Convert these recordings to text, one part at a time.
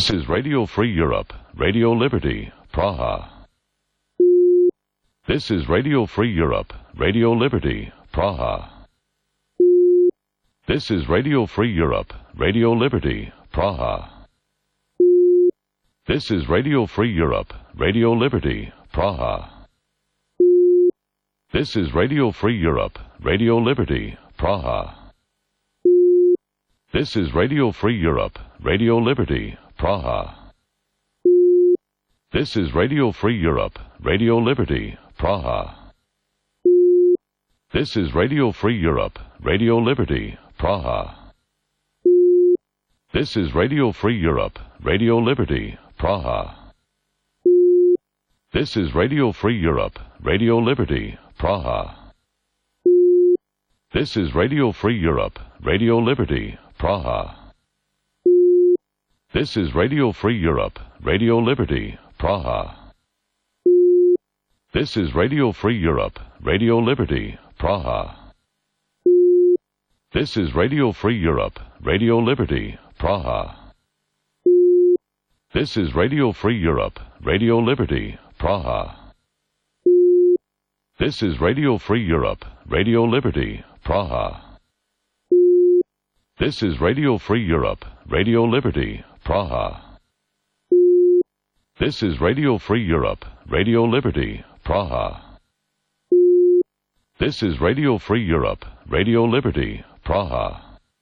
This is Radio Free Europe, Radio Liberty, Praha. This is Radio Free Europe, Radio Liberty, Praha. This is Radio Free Europe, Radio Liberty, Praha. This is Radio Free Europe, Radio Liberty, Praha. This is Radio Free Europe, Radio Liberty, Praha. This is Radio Free Europe, Radio Liberty, Praha. This is Radio Free Europe, Radio Liberty, Praha. This is Radio Free Europe, Radio Liberty, Praha. This is Radio Free Europe, Radio Liberty, Praha. This is Radio Free Europe, Radio Liberty, Praha. This is Radio Free Europe, Radio Liberty, Praha. This is Radio Free Europe, Radio Liberty, Praha. This is Radio Free Europe, Radio Liberty, Praha. This is Radio Free Europe, Radio Liberty, Praha. This is Radio Free Europe, Radio Liberty, Praha. This is Radio Free Europe, Radio Liberty, Praha. This is Radio Free Europe, Radio Liberty, Praha. This is Radio Free Europe, Radio Liberty, Praha. This is Radio Free Europe, Radio Liberty, Praha.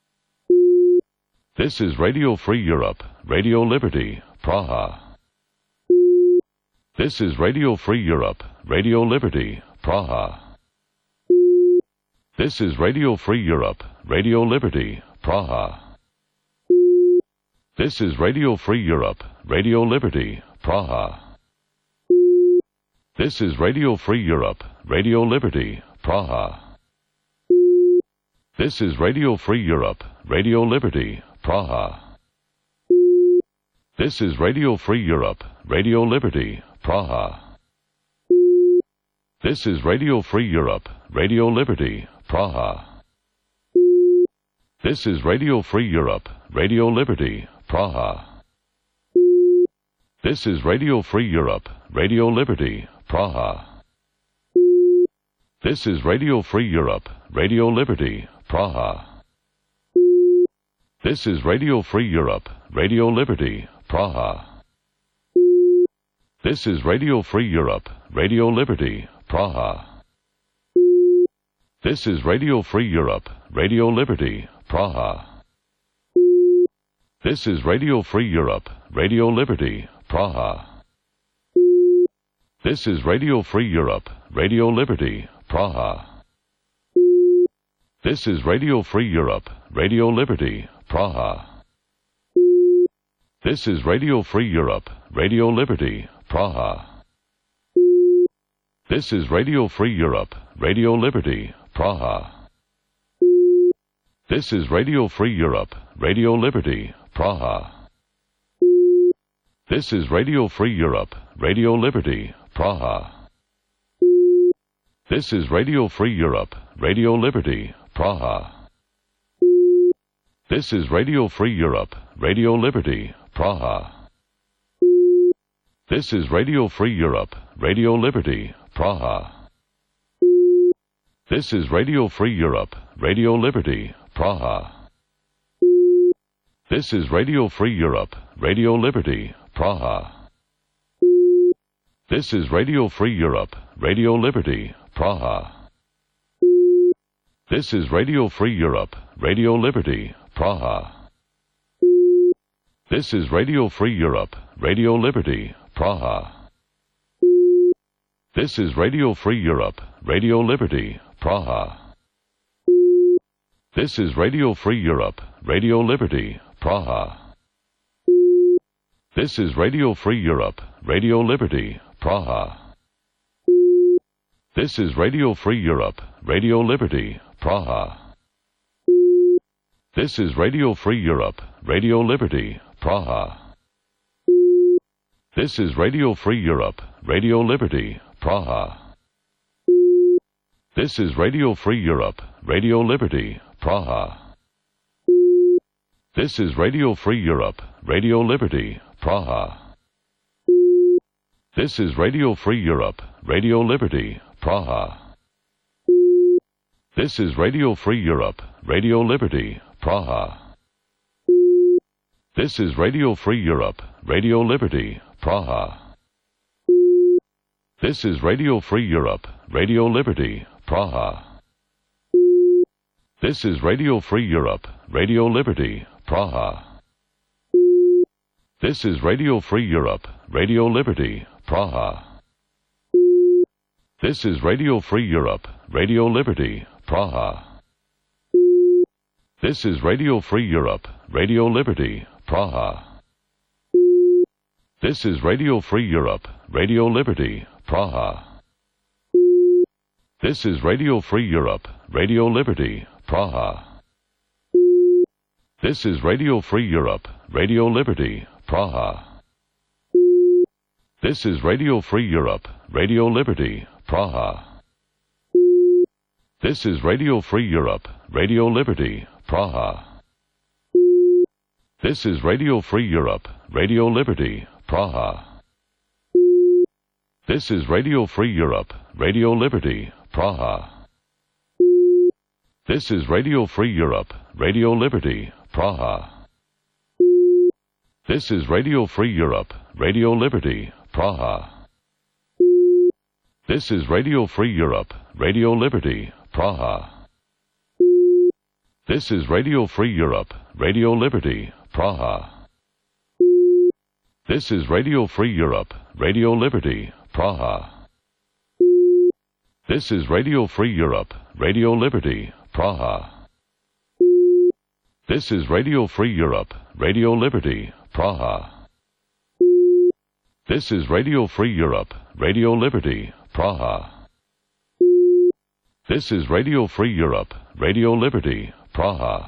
This is Radio Free Europe, Radio Liberty, Praha. This is Radio Free Europe, Radio Liberty, Praha. This is Radio Free Europe, Radio Liberty, Praha. This is Radio Free Europe, Radio Liberty, Praha. This is Radio Free Europe, Radio Liberty, Praha. This is Radio Free Europe, Radio Liberty, Praha. This is Radio Free Europe, Radio Liberty, Praha. This is Radio Free Europe, Radio Liberty, Praha. This is Radio Free Europe, Radio Liberty, Praha. This is Radio Free Europe, Radio Liberty, Praha. This is Radio Free Europe, Radio Liberty, Praha. This is Radio Free Europe, Radio Liberty, Praha. This is Radio Free Europe, Radio Liberty, Praha. This is Radio Free Europe, Radio Liberty, Praha. This is Radio Free Europe, Radio Liberty, Praha. This is Radio Free Europe, Radio Liberty, Praha. This is Radio Free Europe, Radio Liberty, Praha. This is Radio Free Europe, Radio Liberty, Praha. This is Radio Free Europe, Radio Liberty, Praha. This is Radio Free Europe, Radio Liberty, Praha. This is Radio Free Europe, Radio Liberty, Praha. This is Radio Free Europe, Radio Liberty, Praha. This is Radio Free Europe, Radio Liberty, Praha. This is Radio Free Europe, Radio Liberty, Praha. This is Radio Free Europe, Radio Liberty, Praha. This is Radio Free Europe, Radio Liberty, Praha. This is Radio Free Europe, Radio Liberty, Praha. This is Radio Free Europe, Radio Liberty, Praha. This is Radio Free Europe, Radio Liberty, Praha. This is Radio Free Europe, Radio Liberty, Praha. This is Radio Free Europe, Radio Liberty, Praha. This is Radio Free Europe, Radio Liberty, Praha. This is Radio Free Europe, Radio Liberty, Praha. This is Radio Free Europe, Radio Liberty, Praha. This is Radio Free Europe, Radio Liberty, Praha. This is Radio Free Europe, Radio Liberty, Praha. This is Radio Free Europe, Radio Liberty, Praha. This is Radio Free Europe, Radio Liberty, Praha. This is Radio Free Europe, Radio Liberty, Praha. This is Radio Free Europe, Radio Liberty, Praha. This is Radio Free Europe, Radio Liberty, Praha. This is Radio Free Europe, Radio Liberty, Praha. This is Radio Free Europe, Radio Liberty, Praha. This is Radio Free Europe, Radio Liberty, Praha. This is Radio Free Europe, Radio Liberty, Praha. This is Radio Free Europe, Radio Liberty, Praha. This is Radio Free Europe, Radio Liberty, Praha. This is Radio Free Europe, Radio Liberty, Praha. This is Radio Free Europe, Radio Liberty, Praha. This is Radio Free Europe, Radio Liberty, Praha. This is Radio Free Europe, Radio Liberty, Praha. This is Radio Free Europe, Radio Liberty, Praha. This is Radio Free Europe, Radio Liberty, Praha. This is Radio Free Europe, Radio Liberty, Praha. This is Radio Free Europe, Radio Liberty, Praha. This is Radio Free Europe, Radio Liberty, Praha. This is Radio Free Europe, Radio Liberty, Praha. This is Radio Free Europe, Radio Liberty, Praha. This is Radio Free Europe, Radio Liberty, Praha. This is Radio Free Europe, Radio Liberty, Praha. This is Radio Free Europe, Radio Liberty, Praha.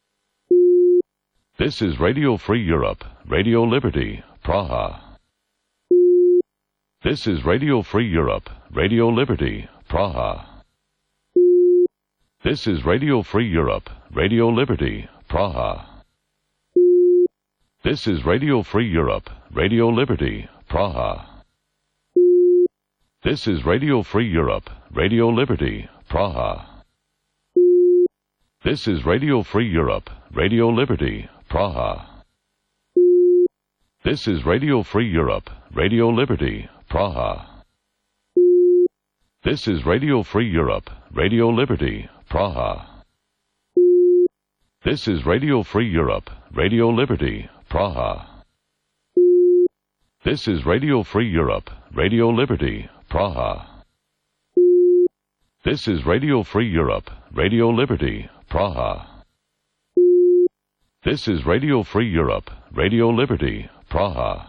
This is Radio Free Europe, Radio Liberty, Praha. This is Radio Free Europe, Radio Liberty, Praha. This is Radio Free Europe, Radio Liberty, Praha. This is Radio Free Europe, Radio Liberty, Praha. This is Radio Free Europe, Radio Liberty, Praha. This is Radio Free Europe, Radio Liberty, Praha. This is Radio Free Europe, Radio Liberty, Praha. This is Radio Free Europe, Radio Liberty, Praha. This is Radio Free Europe, Radio Liberty, Praha. This is Radio Free Europe, Radio Liberty, Praha. This is Radio Free Europe, Radio Liberty, Praha. This is Radio Free Europe, Radio Liberty, Praha.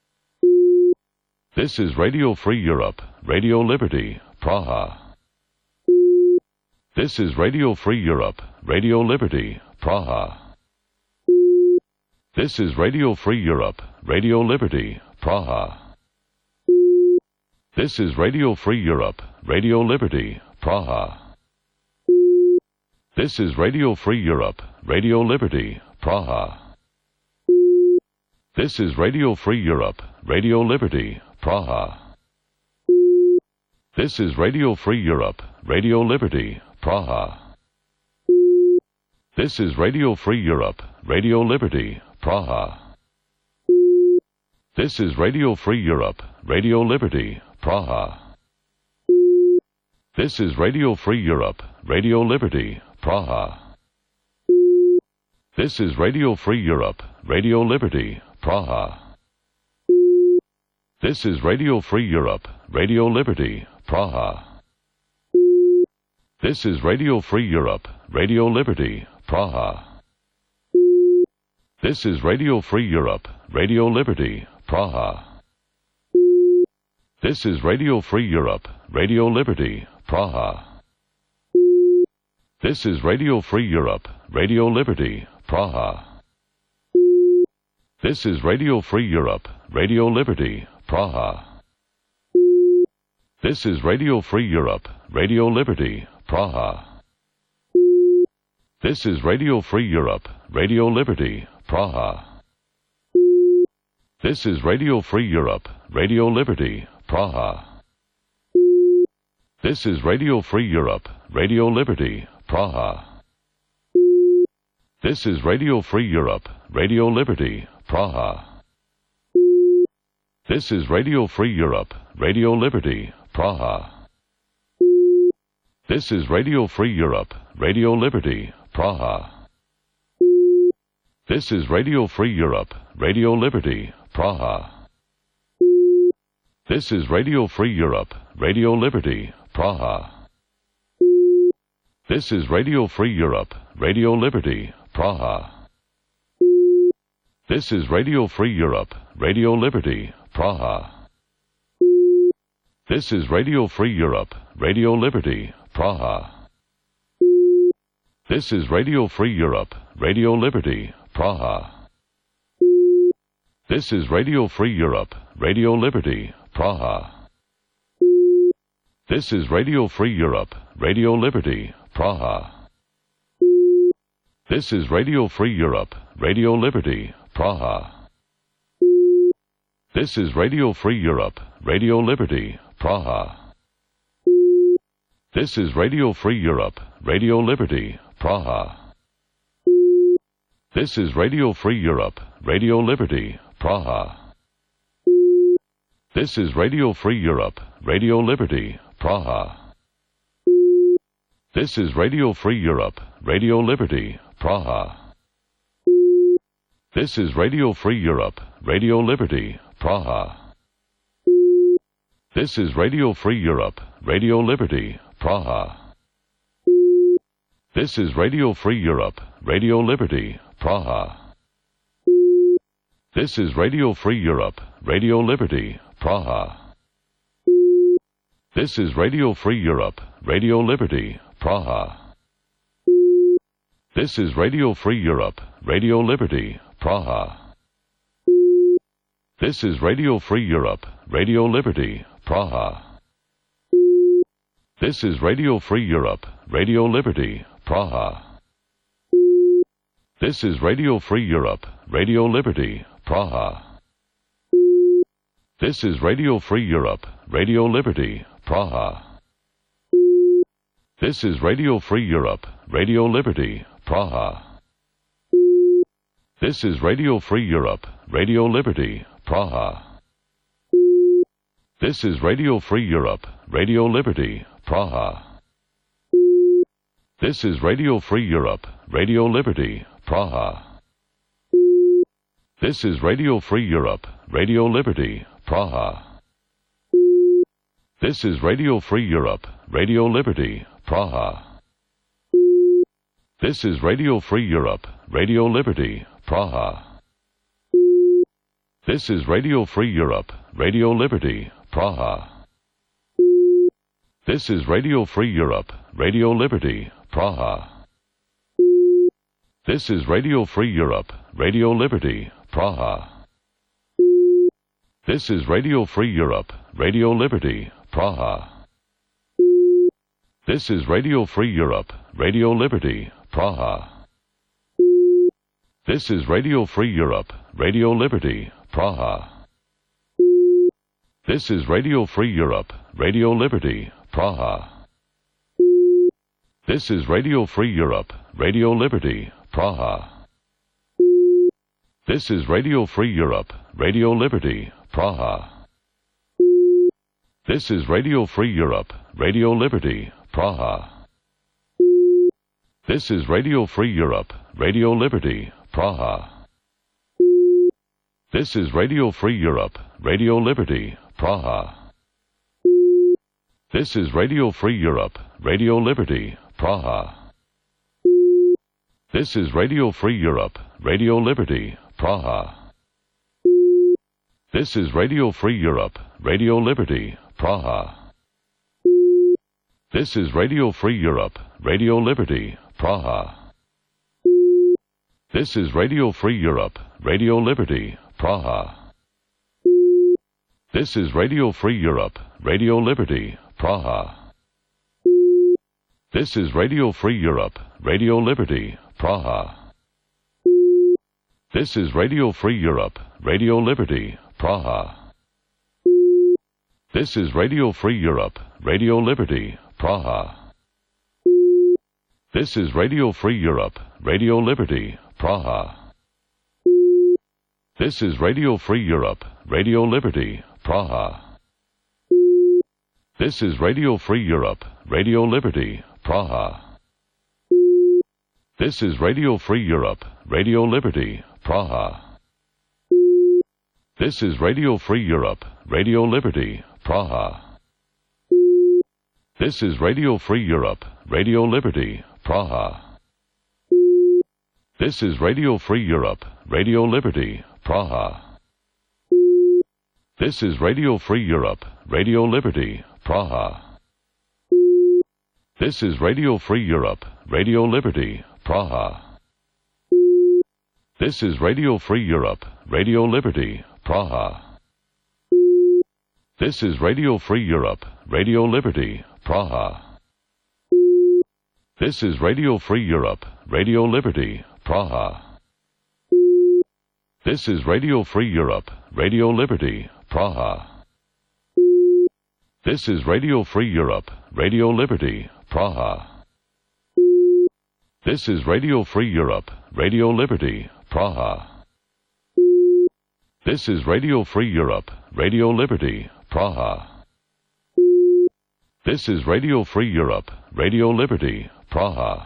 This is Radio Free Europe, Radio Liberty, Praha. This is Radio Free Europe, Radio Liberty, Praha. This is Radio Free Europe, Radio Liberty, Praha. This is Radio Free Europe, Radio Liberty, Praha. This is Radio Free Europe, Radio Liberty, Praha. This is Radio Free Europe, Radio Liberty, Praha. This is Radio Free Europe, Radio Liberty, Praha. This is Radio Free Europe, Radio Liberty, Praha. This is Radio Free Europe, Radio Liberty, Praha. This is Radio Free Europe, Radio Liberty, Praha. This is Radio Free Europe, Radio Liberty, Praha. This is Radio Free Europe, Radio Liberty, Praha. This is Radio Free Europe, Radio Liberty, Praha. This is Radio Free Europe, Radio Liberty, Praha. This is Radio Free Europe, Radio Liberty, Praha. This is Radio Free Europe, Radio Liberty, Praha. This is Radio Free Europe, Radio Liberty, Praha. This is Radio Free Europe, Radio Liberty, Praha. This is Radio Free Europe, Radio Liberty, Praha. This is Radio Free Europe, Radio Liberty, Praha. This is Radio Free Europe, Radio Liberty, Praha. This is Radio Free Europe, Radio Liberty, Praha. This is Radio Free Europe, Radio Liberty, Praha. This is Radio Free Europe, Radio Liberty, Praha. This is Radio Free Europe, Radio Liberty, Praha. This is Radio Free Europe, Radio Liberty, Praha. This is Radio Free Europe, Radio Liberty, Praha. This is Radio Free Europe, Radio Liberty, Praha. This is Radio Free Europe, Radio Liberty, Praha. This is Radio Free Europe, Radio Liberty, Praha. This is Radio Free Europe, Radio Liberty, Praha. This is Radio Free Europe, Radio Liberty, Praha. This is Radio Free Europe, Radio Liberty, Praha. This is Radio Free Europe, Radio Liberty, Praha. This is Radio Free Europe, Radio Liberty, Praha. This is Radio Free Europe, Radio Liberty, Praha. This is Radio Free Europe, Radio Liberty, Praha. This is Radio Free Europe, Radio Liberty, Praha. This is Radio Free Europe, Radio Liberty, Praha. This is Radio Free Europe, Radio Liberty, Praha. This is Radio Free Europe, Radio Liberty, Praha. This is Radio Free Europe, Radio Liberty, Praha. This is Radio Free Europe, Radio Liberty, Praha. This is Radio Free Europe, Radio Liberty, Praha. This is Radio Free Europe, Radio Liberty, Praha. This is Radio Free Europe, Radio Liberty, Praha. This is Radio Free Europe, Radio Liberty, Praha. This is Radio Free Europe, Radio Liberty, Praha. This is Radio Free Europe, Radio Liberty, Praha. This is Radio Free Europe, Radio Liberty, Praha. This is Radio Free Europe, Radio Liberty, Praha. This is Radio Free Europe, Radio Liberty, Praha. This is Radio Free Europe, Radio Liberty, Praha. This is Radio Free Europe, Radio Liberty, Praha. This is Radio Free Europe, Radio Liberty, Praha. This is Radio Free Europe, Radio Liberty, Praha. This is Radio Free Europe, Radio Liberty, Praha. This is Radio Free Europe, Radio Liberty, Praha. This is Radio Free Europe, Radio Liberty, Praha. This is Radio Free Europe, Radio Liberty, Praha. This is Radio Free Europe, Radio Liberty, Praha. This is Radio Free Europe, Radio Liberty, Praha. This is Radio Free Europe, Radio Liberty, Praha. This is Radio Free Europe, Radio Liberty, Praha. This is Radio Free Europe, Radio Liberty, Praha. This is Radio Free Europe, Radio Liberty, Praha. This is Radio Free Europe, Radio Liberty, Praha. This is Radio Free Europe, Radio Liberty, Praha. This is Radio Free Europe, Radio Liberty, Praha. This is Radio Free Europe, Radio Liberty, Praha. This is Radio Free Europe, Radio Liberty, Praha. This is Radio Free Europe, Radio Liberty, Praha. This is Radio Free Europe, Radio Liberty, Praha. This is Radio Free Europe, Radio Liberty, Praha. This is Radio Free Europe, Radio Liberty, Praha. This is Radio Free Europe, Radio Liberty, Praha. This is Radio Free Europe, Radio Liberty, Praha. This is Radio Free Europe, Radio Liberty, Praha. This is Radio Free Europe, Radio Liberty, Praha. This is Radio Free Europe, Radio Liberty, Praha. This is Radio Free Europe, Radio Liberty, Praha. This is Radio Free Europe, Radio Liberty, Praha. This is Radio Free Europe, Radio Liberty, Praha. This is Radio Free Europe, Radio Liberty, Praha. This is Radio Free Europe, Radio Liberty, Praha. This is Radio Free Europe, Radio Liberty, Praha. This is Radio Free Europe, Radio Liberty, Praha. This is Radio Free Europe, Radio Liberty, Praha. This is Radio Free Europe, Radio Liberty, Praha. This is Radio Free Europe, Radio Liberty, Praha. This is Radio Free Europe, Radio Liberty, Praha. This is Radio Free Europe, Radio Liberty, Praha. This is Radio Free Europe, Radio Liberty, Praha.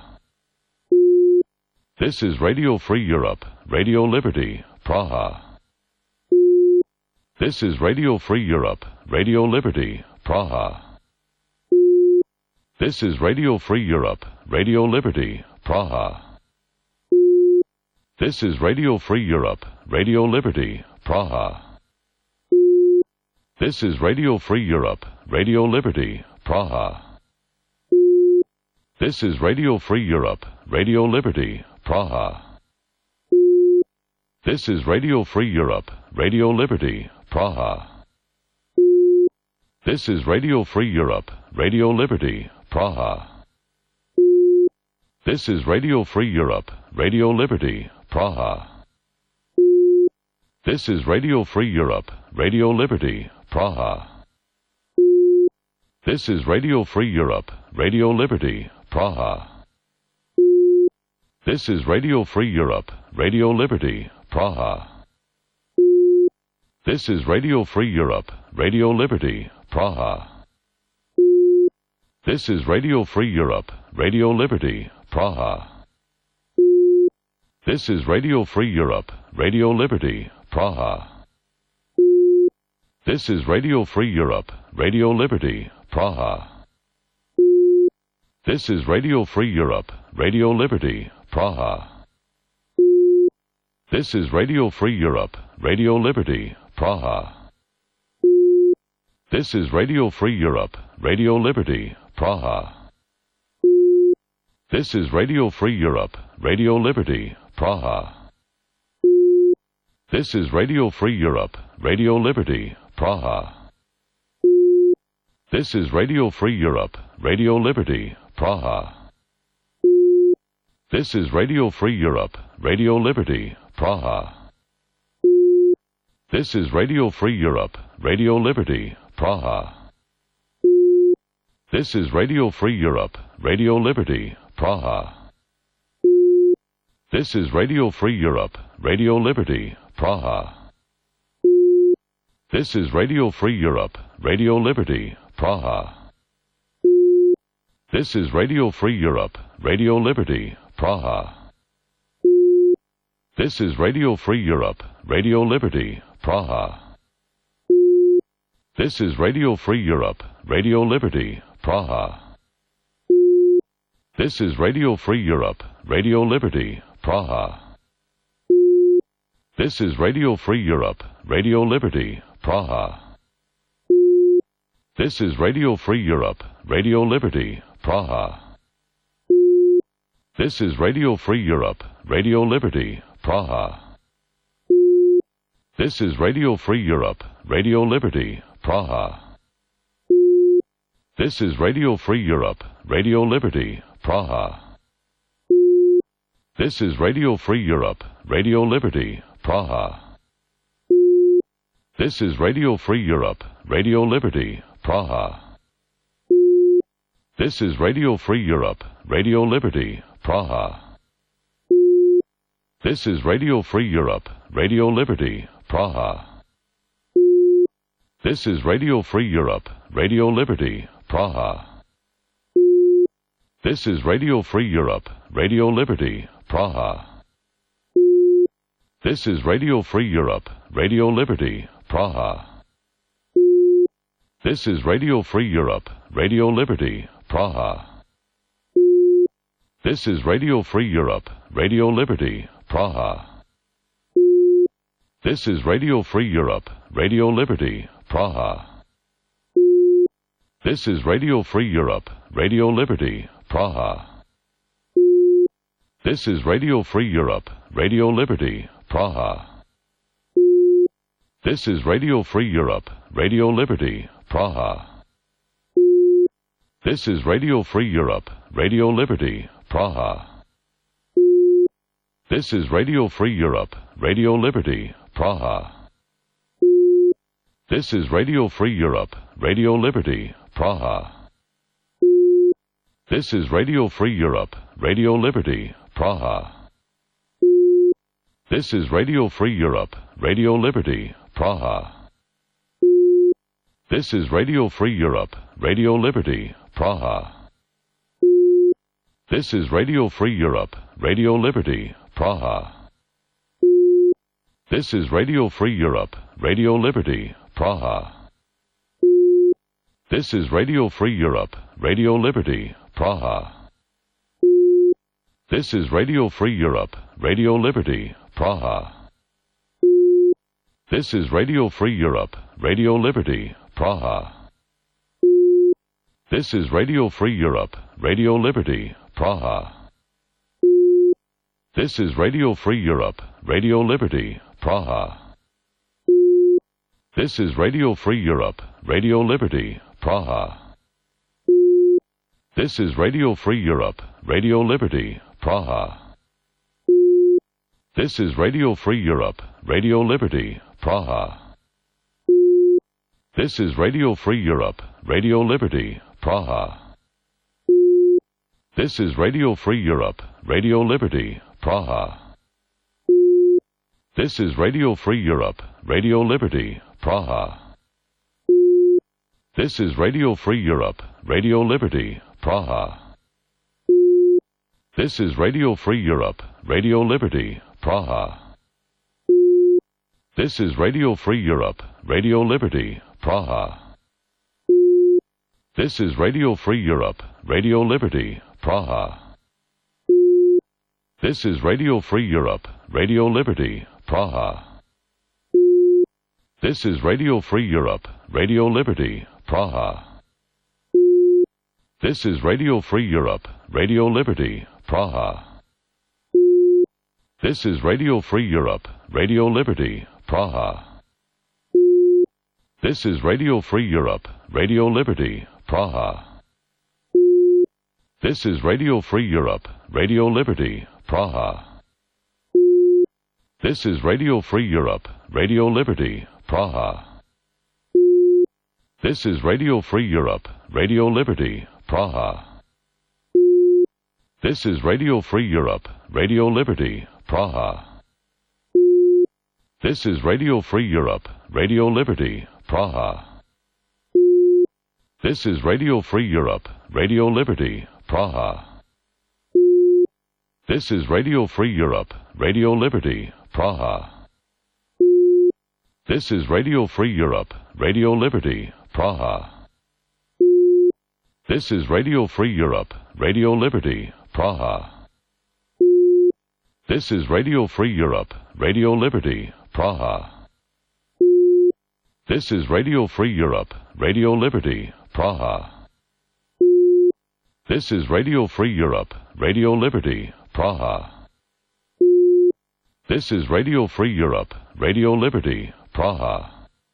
This is Radio Free Europe, Radio Liberty, Praha. This is Radio Free Europe, Radio Liberty, Praha. This is Radio Free Europe, Radio Liberty, Praha. This is Radio Free Europe, Radio Liberty, Praha. This is Radio Free Europe, Radio Liberty, Praha. This is Radio Free Europe, Radio Liberty, Praha. This is Radio Free Europe, Radio Liberty, Praha. This is Radio Free Europe, Radio Liberty, Praha. This is Radio Free Europe, Radio Liberty, Praha. This is Radio Free Europe, Radio Liberty, Praha. This is Radio Free Europe, Radio Liberty, Praha. This is Radio Free Europe, Radio Liberty, Praha. This is Radio Free Europe, Radio Liberty, Praha. This is Radio Free Europe, Radio Liberty, Praha. This is Radio Free Europe, Radio Liberty, Praha. This is Radio Free Europe, Radio Liberty, Praha. This is Radio Free Europe, Radio Liberty, Praha. This is Radio Free Europe, Radio Liberty, Praha. This is Radio Free Europe, Radio Liberty, Praha. This is Radio Free Europe, Radio Liberty, Praha. This is Radio Free Europe, Radio Liberty, Praha. This is Radio Free Europe, Radio Liberty, Praha. This is Radio Free Europe, Radio Liberty, Praha. This is Radio Free Europe, Radio Liberty, Praha. This is Radio Free Europe, Radio Liberty, Praha. This is Radio Free Europe, Radio Liberty, Praha. This is Radio Free Europe, Radio Liberty, Praha. This is Radio Free Europe, Radio Liberty, Praha. This is Radio Free Europe, Radio Liberty, Praha. This is Radio Free Europe, Radio Liberty, Praha. This is Radio Free Europe, Radio Liberty, Praha. This is Radio Free Europe, Radio Liberty, Praha. This is Radio Free Europe, Radio Liberty, Praha. This is Radio Free Europe, Radio Liberty, Praha. This is Radio Free Europe, Radio Liberty, Praha. This is Radio Free Europe, Radio Liberty, Praha. This is Radio Free Europe, Radio Liberty, Praha. This is Radio Free Europe, Radio Liberty, Praha. This is Radio Free Europe, Radio Liberty, Praha. This is Radio Free Europe, Radio Liberty, Praha. This is Radio Free Europe, Radio Liberty, Praha. This is Radio Free Europe, Radio Liberty, Praha. This is Radio Free Europe, Radio Liberty, Praha. This is Radio Free Europe, Radio Liberty, Praha. This is Radio Free Europe, Radio Liberty, Praha. This is Radio Free Europe, Radio Liberty, Praha. This is Radio Free Europe, Radio Liberty, Praha. This is Radio Free Europe, Radio Liberty, Praha. This is Radio Free Europe, Radio Liberty, Praha. This is Radio Free Europe, Radio Liberty, Praha. This is Radio Free Europe, Radio Liberty, Praha. This is Radio Free Europe, Radio Liberty, Praha. This is Radio Free Europe, Radio Liberty, Praha. This is Radio Free Europe, Radio Liberty, Praha. This is Radio Free Europe, Radio Liberty, Praha. This is Radio Free Europe, Radio Liberty, Praha. This is Radio Free Europe, Radio Liberty, Praha. This is Radio Free Europe, Radio Liberty, Praha. This is Radio Free Europe, Radio Liberty, Praha. This is Radio Free Europe, Radio Liberty, Praha. This is Radio Free Europe, Radio Liberty, Praha. This is Radio Free Europe, Radio Liberty, Praha. This is Radio Free Europe, Radio Liberty, Praha. This is Radio Free Europe, Radio Liberty, Praha. This is Radio Free Europe, Radio Liberty, Praha. This is Radio Free Europe, Radio Liberty, Praha. This is Radio Free Europe, Radio Liberty, Praha. This is Radio Free Europe, Radio Liberty, Praha. This is Radio Free Europe, Radio Liberty, Praha. This is Radio Free Europe, Radio Liberty, Praha. This is Radio Free Europe, Radio Liberty, Praha. This is Radio Free Europe, Radio Liberty, Praha. This is Radio Free Europe, Radio Liberty, Praha. This is Radio Free Europe, Radio Liberty, Praha. This is Radio Free Europe, Radio Liberty, Praha. This is Radio Free Europe, Radio Liberty, Praha. This is Radio Free Europe, Radio Liberty, Praha. This is Radio Free Europe, Radio Liberty, Praha. This is Radio Free Europe, Radio Liberty, Praha. This is Radio Free Europe, Radio Liberty, Praha. This is Radio Free Europe, Radio Liberty, Praha. This is Radio Free Europe, Radio Liberty, Praha. This is Radio Free Europe, Radio Liberty, Praha. This is Radio Free Europe, Radio Liberty, Praha. This is Radio Free Europe, Radio Liberty, Praha. This is Radio Free Europe, Radio Liberty, Praha. This is Radio Free Europe, Radio Liberty, Praha. This is Radio Free Europe, Radio Liberty, Praha. This is Radio Free Europe, Radio Liberty, Praha. This is Radio Free Europe, Radio Liberty, Praha.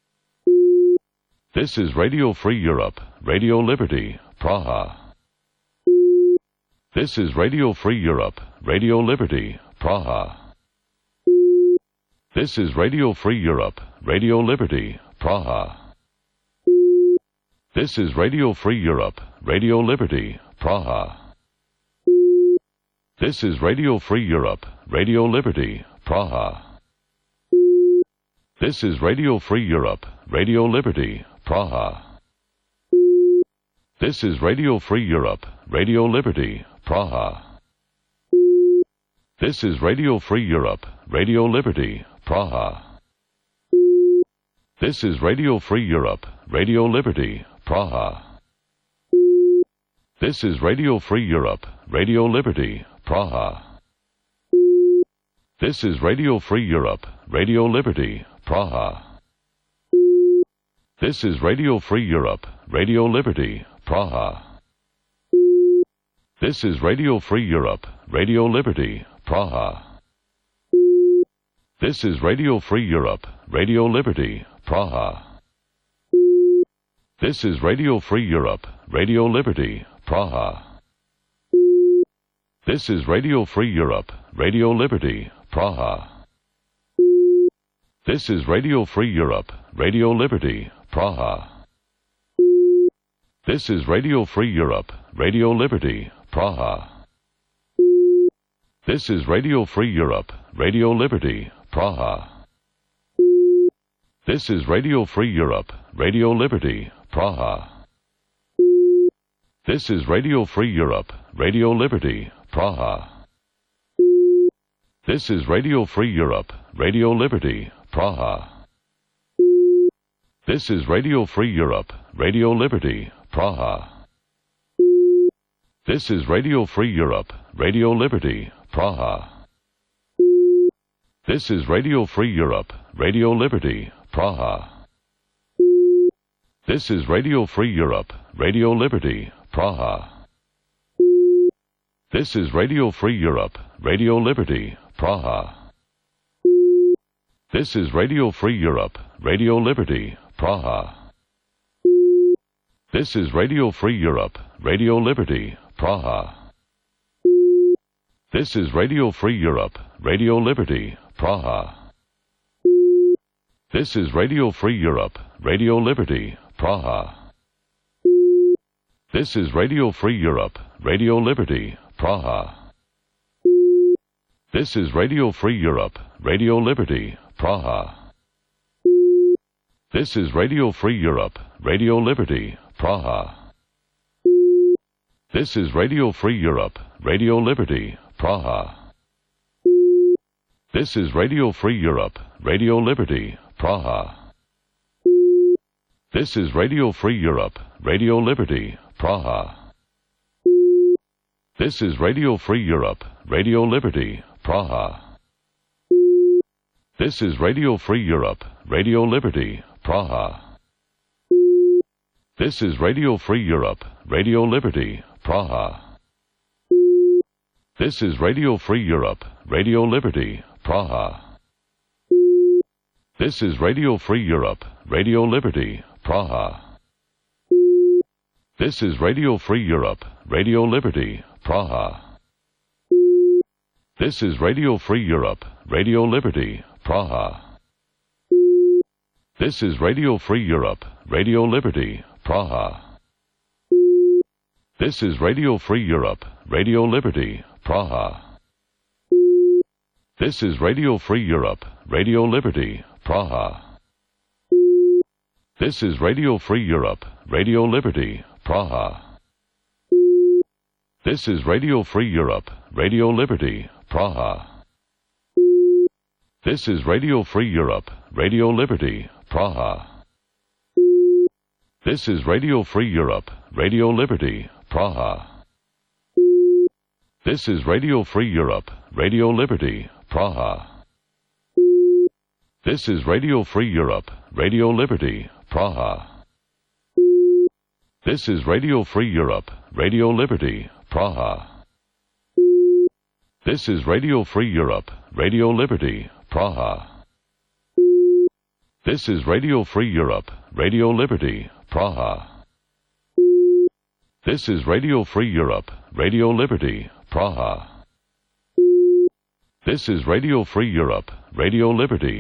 This is Radio Free Europe, Radio Liberty, Praha. This is Radio Free Europe, Radio Liberty, Praha. This is Radio Free Europe, Radio Liberty, Praha. This is Radio Free Europe, Radio Liberty, Praha. This is Radio Free Europe, Radio Liberty, Praha. This is Radio Free Europe, Radio Liberty, Praha. This is Radio Free Europe, Radio Liberty, Praha. This is Radio Free Europe, Radio Liberty, Praha. This is Radio Free Europe, Radio Liberty, Praha. This is Radio Free Europe, Radio Liberty, Praha. This is Radio Free Europe, Radio Liberty, Praha. This is Radio Free Europe, Radio Liberty, Praha. This is Radio Free Europe, Radio Liberty, Praha. This is Radio Free Europe, Radio Liberty, Praha. This is Radio Free Europe, Radio Liberty, Praha. This is Radio Free Europe, Radio Liberty, Praha. This is Radio Free Europe, Radio Liberty, Praha. This is Radio Free Europe, Radio Liberty, Praha. This is Radio Free Europe, Radio Liberty, Praha. This is Radio Free Europe, Radio Liberty, Praha. This is Radio Free Europe, Radio Liberty, Praha. This is Radio Free Europe, Radio Liberty, Praha. This is Radio Free Europe, Radio Liberty, Praha. This is Radio Free Europe, Radio Liberty, Praha. This is Radio Free Europe, Radio Liberty, Praha. This is Radio Free Europe, Radio Liberty, Praha. This is Radio Free Europe, Radio Liberty, Praha. This is Radio Free Europe, Radio Liberty, Praha. This is Radio Free Europe, Radio Liberty, Praha. This is Radio Free Europe, Radio Liberty, Praha. This is Radio Free Europe, Radio Liberty, Praha. This is Radio Free Europe, Radio Liberty, Praha. This is Radio Free Europe, Radio Liberty, Praha. This is Radio Free Europe, Radio Liberty, Praha. This is Radio Free Europe, Radio Liberty, Praha. This is Radio Free Europe, Radio Liberty, Praha. This is Radio Free Europe, Radio Liberty, Praha. This is Radio Free Europe, Radio Liberty, Praha. This is Radio Free Europe, Radio Liberty, Praha. This is Radio Free Europe, Radio Liberty, Praha. This is Radio Free Europe, Radio Liberty, Praha. This is Radio Free Europe, Radio Liberty, Praha. This is Radio Free Europe, Radio Liberty, Praha. This is Radio Free Europe, Radio Liberty, Praha. This is Radio Free Europe, Radio Liberty, Praha. This is Radio Free Europe, Radio Liberty, Praha. This is Radio Free Europe, Radio Liberty, Praha. This is Radio Free Europe, Radio Liberty, Praha. This is Radio Free Europe, Radio Liberty, Praha. This is Radio Free Europe, Radio Liberty, Praha. This is Radio Free Europe, Radio Liberty, Praha. This is Radio Free Europe, Radio Liberty, Praha. This is Radio Free Europe, Radio Liberty, Praha. This is Radio Free Europe, Radio Liberty, Praha. This is Radio Free Europe, Radio Liberty, Praha. This is Radio Free Europe, Radio Liberty, Praha. This is Radio Free Europe, Radio Liberty, Praha. This is Radio Free Europe, Radio Liberty.